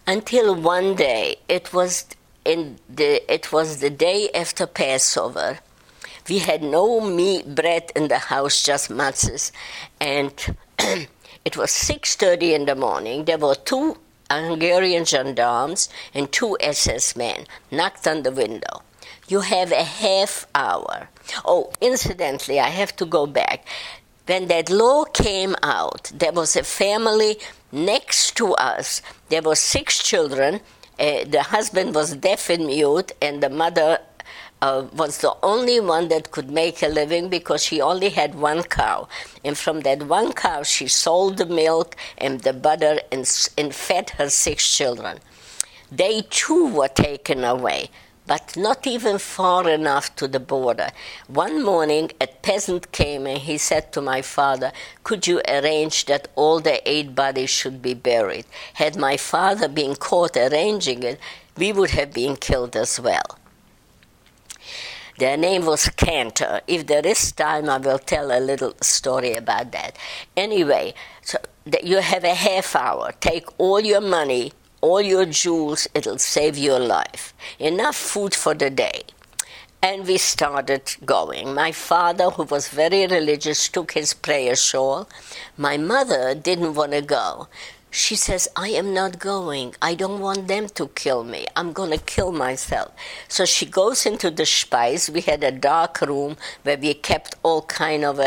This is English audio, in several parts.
Until one day, it was the day after Passover. We had no bread in the house, just matzahs, and it was 6:30 in the morning. There were two Hungarian gendarmes and two SS men knocked on the window. You have a half hour. Oh, incidentally, I have to go back. When that law came out, there was a family next to us. There were 6 children. The husband was deaf and mute, and the mother was the only one that could make a living because she only had 1 cow. And from that 1 cow, she sold the milk and the butter and fed her 6 children. They too were taken away, but not even far enough to the border. One morning, a peasant came and he said to my father, "Could you arrange that all the 8 bodies should be buried?" Had my father been caught arranging it, we would have been killed as well. Their name was Cantor. If there is time, I will tell a little story about that. Anyway, so you have a half hour. Take all your money, all your jewels, it'll save your life. Enough food for the day. And we started going. My father, who was very religious, took his prayer shawl. My mother didn't want to go. She says, "I am not going. I don't want them to kill me. I'm going to kill myself." So she goes into the Speis. We had a dark room where we kept all kind of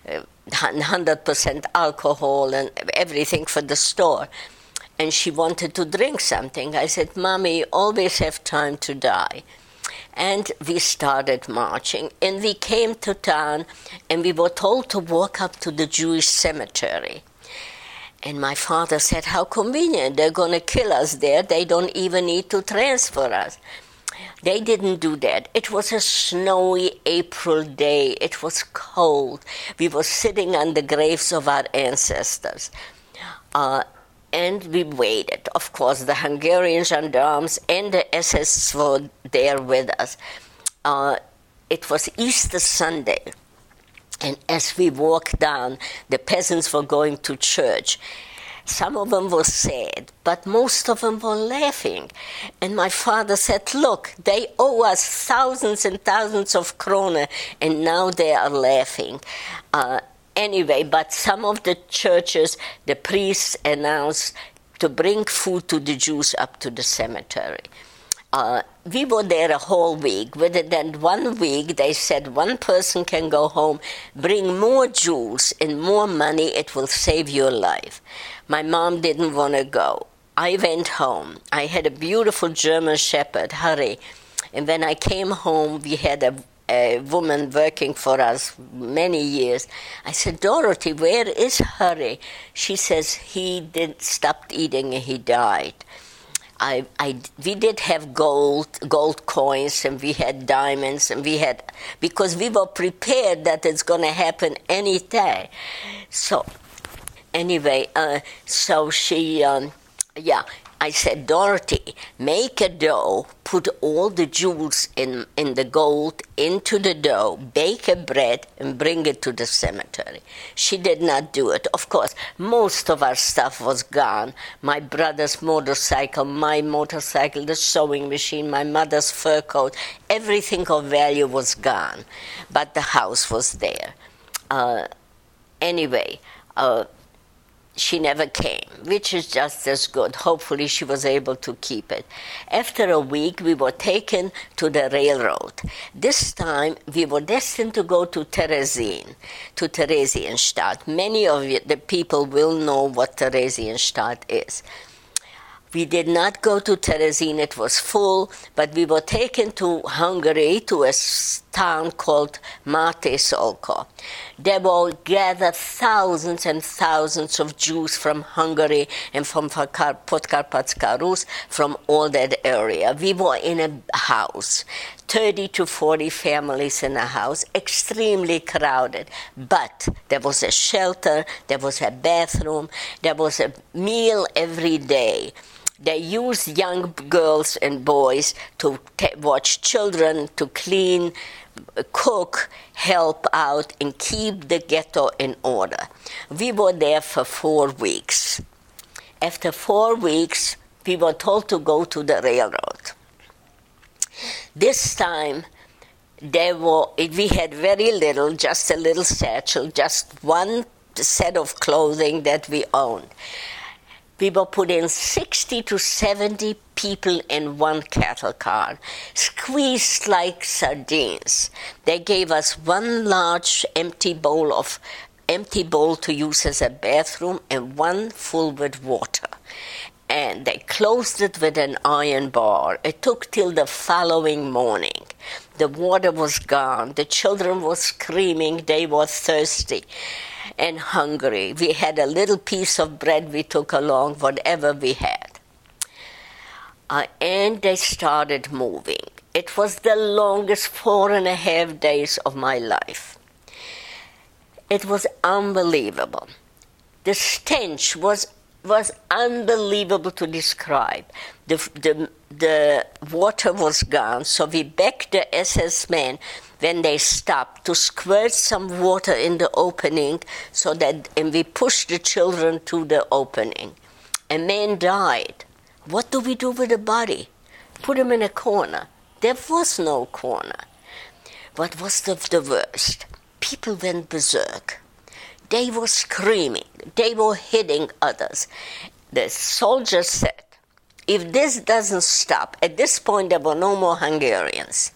100% alcohol and everything for the store. And she wanted to drink something. I said, "Mommy, you always have time to die." And we started marching. And we came to town, and we were told to walk up to the Jewish cemetery. And my father said, "How convenient. They're going to kill us there. They don't even need to transfer us." They didn't do that. It was a snowy April day. It was cold. We were sitting on the graves of our ancestors. And we waited. Of course, the Hungarian gendarmes and the SS were there with us. It was Easter Sunday. And as we walked down, the peasants were going to church. Some of them were sad, but most of them were laughing. And my father said, "Look, they owe us thousands and thousands of kroner, and now they are laughing." Anyway, but some of the churches, the priests announced to bring food to the Jews up to the cemetery. We were there a whole week. Within that 1 week, they said 1 person can go home, bring more jewels and more money, it will save your life. My mom didn't want to go. I went home. I had a beautiful German shepherd, Harry. And when I came home, we had a woman working for us many years. I said, "Dorothy, where is Harry?" She says, "He stopped eating and he died." We did have gold coins, and we had diamonds, and because we were prepared that it's going to happen any day. So, anyway, so she, I said, "Dorothy, make a dough, put all the jewels in the gold into the dough, bake a bread, and bring it to the cemetery." She did not do it. Of course, most of our stuff was gone. My brother's motorcycle, my motorcycle, the sewing machine, my mother's fur coat, everything of value was gone. But the house was there. Anyway, she never came, which is just as good. Hopefully she was able to keep it. After a week, we were taken to the railroad. This time, we were destined to go to Theresienstadt. Many of the people will know what Theresienstadt is. We did not go to Terezin, it was full, but we were taken to Hungary, to a town called Mátészalka. There were gathered thousands and thousands of Jews from Hungary and from Podkarpatska Rus, from all that area. We were in a house, 30 to 40 families in a house, extremely crowded. But there was a shelter, there was a bathroom, there was a meal every day. They used young girls and boys to watch children, to clean, cook, help out, and keep the ghetto in order. We were there for 4 weeks. After 4 weeks, we were told to go to the railroad. This time, we had very little, just a little satchel, just one set of clothing that we owned. We were putting 60 to 70 people in one cattle car, squeezed like sardines. They gave us one large empty bowl to use as a bathroom and one full with water. And they closed it with an iron bar. It took till the following morning. The water was gone. The children were screaming. They were thirsty and hungry. We had a little piece of bread we took along, whatever we had. And they started moving. It was the longest 4.5 days of my life. It was unbelievable. The stench was unbelievable to describe. The water was gone, so we begged the SS men when they stopped to squirt some water in the opening and we pushed the children to the opening. A man died. What do we do with the body? Put him in a corner. There was no corner. What was the worst? People went berserk. They were screaming. They were hitting others. The soldiers said, if this doesn't stop, at this point there were no more Hungarians,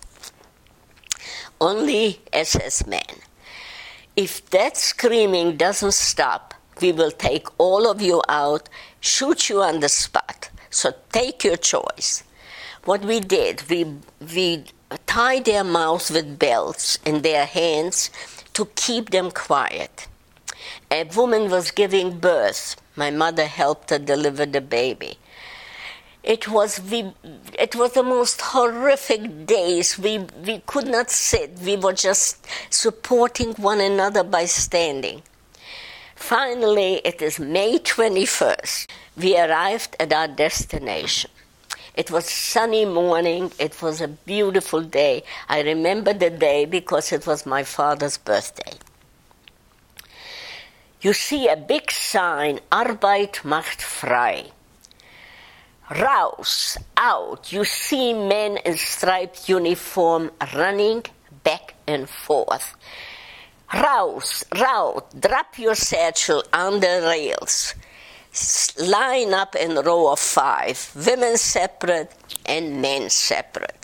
only SS men. If that screaming doesn't stop, we will take all of you out, shoot you on the spot. So take your choice. What we did, we tied their mouths with belts in their hands to keep them quiet. A woman was giving birth. My mother helped her deliver the baby. It was the most horrific days. We could not sit. We were just supporting one another by standing. Finally, it is May 21st. We arrived at our destination. It was sunny morning. It was a beautiful day. I remember the day because it was my father's birthday. You see a big sign, Arbeit macht frei. Raus, out. You see men in striped uniform running back and forth. Raus, drop your satchel on the rails. Line up in row of 5, women separate and men separate.